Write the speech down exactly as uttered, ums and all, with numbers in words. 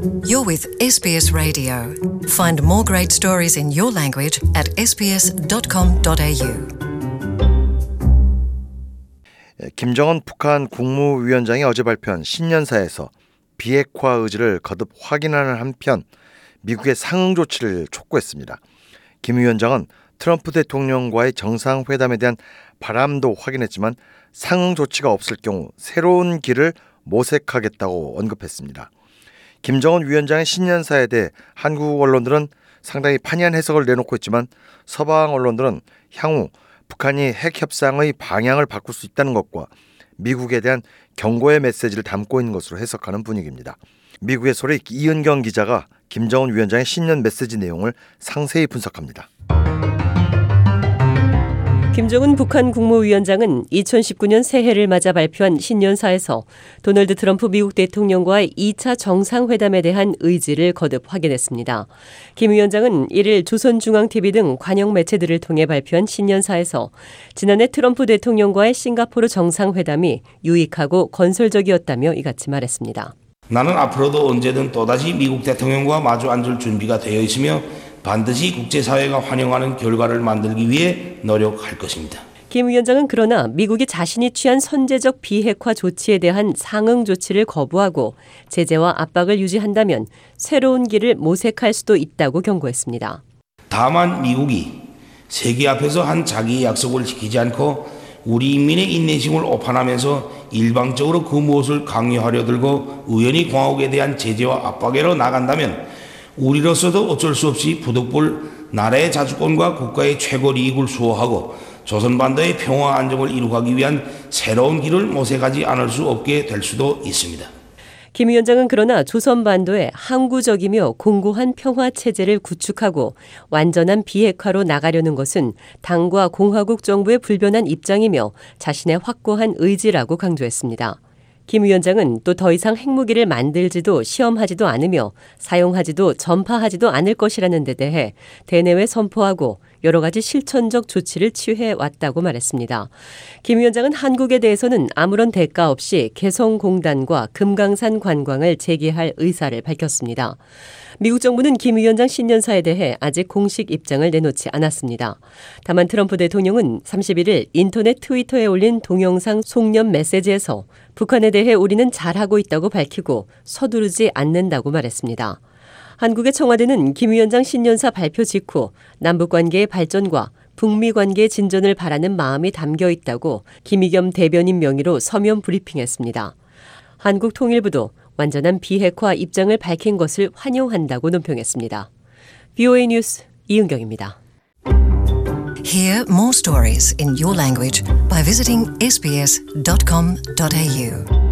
You're with 에스비에스 Radio. Find more great stories in your language at 에스 비 에스 닷 컴 닷 에이 유. 김정은 북한 국무위원장이 어제 발표한 신년사에서 비핵화 의지를 거듭 확인하는 한편 미국의 상응 조치를 촉구했습니다. 김 위원장은 트럼프 대통령과의 정상회담에 대한 바람도 확인했지만 상응 조치가 없을 경우 새로운 길을 모색하겠다고 언급했습니다. 김정은 위원장의 신년사에 대해 한국 언론들은 상당히 판이한 해석을 내놓고 있지만 서방 언론들은 향후 북한이 핵 협상의 방향을 바꿀 수 있다는 것과 미국에 대한 경고의 메시지를 담고 있는 것으로 해석하는 분위기입니다. 미국의 소리 이은경 기자가 김정은 위원장의 신년 메시지 내용을 상세히 분석합니다. 김정은 북한 국무위원장은 이천십구 년 새해를 맞아 발표한 신년사에서 도널드 트럼프 미국 대통령과의 이 차 정상회담에 대한 의지를 거듭 확인했습니다. 김 위원장은 이를 조선중앙티비 등 관영 매체들을 통해 발표한 신년사에서 지난해 트럼프 대통령과의 싱가포르 정상회담이 유익하고 건설적이었다며 이같이 말했습니다. 나는 앞으로도 언제든 또다시 미국 대통령과 마주 앉을 준비가 되어 있으며 반드시 국제사회가 환영하는 결과를 만들기 위해 노력할 것입니다. 김 위원장은 그러나 미국이 자신이 취한 선제적 비핵화 조치에 대한 상응 조치를 거부하고 제재와 압박을 유지한다면 새로운 길을 모색할 수도 있다고 경고했습니다. 다만 미국이 세계 앞에서 한 자기의 약속을 지키지 않고 우리 인민의 인내심을 오판하면서 일방적으로 그 무엇을 강요하려 들고 우연히 공화국에 대한 제재와 압박으로 나간다면 우리로서도 어쩔 수 없이 부득불 나라의 자주권과 국가의 최고 이익을 수호하고 조선반도의 평화 안정을 이루기 위한 새로운 길을 모색하지 않을 수 없게 될 수도 있습니다. 김 위원장은 그러나 조선반도에 항구적이며 공고한 평화 체제를 구축하고 완전한 비핵화로 나가려는 것은 당과 공화국 정부의 불변한 입장이며 자신의 확고한 의지라고 강조했습니다. 김 위원장은 또 더 이상 핵무기를 만들지도 시험하지도 않으며 사용하지도 전파하지도 않을 것이라는 데 대해 대내외 선포하고 여러 가지 실천적 조치를 취해왔다고 말했습니다. 김 위원장은 한국에 대해서는 아무런 대가 없이 개성공단과 금강산 관광을 재개할 의사를 밝혔습니다. 미국 정부는 김 위원장 신년사에 대해 아직 공식 입장을 내놓지 않았습니다. 다만 트럼프 대통령은 삼십일 일 인터넷 트위터에 올린 동영상 송년 메시지에서 북한에 대해 우리는 잘하고 있다고 밝히고 서두르지 않는다고 말했습니다. 한국의 청와대는 김 위원장 신년사 발표 직후 남북관계의 발전과 북미 관계의 진전을 바라는 마음이 담겨 있다고 김의겸 대변인 명의로 서면 브리핑했습니다. 한국통일부도 완전한 비핵화 입장을 밝힌 것을 환영한다고 논평했습니다. 브이오에이 뉴스 이은경입니다. Hear more stories in your language by visiting 에스 비 에스 닷 컴 닷 에이 유.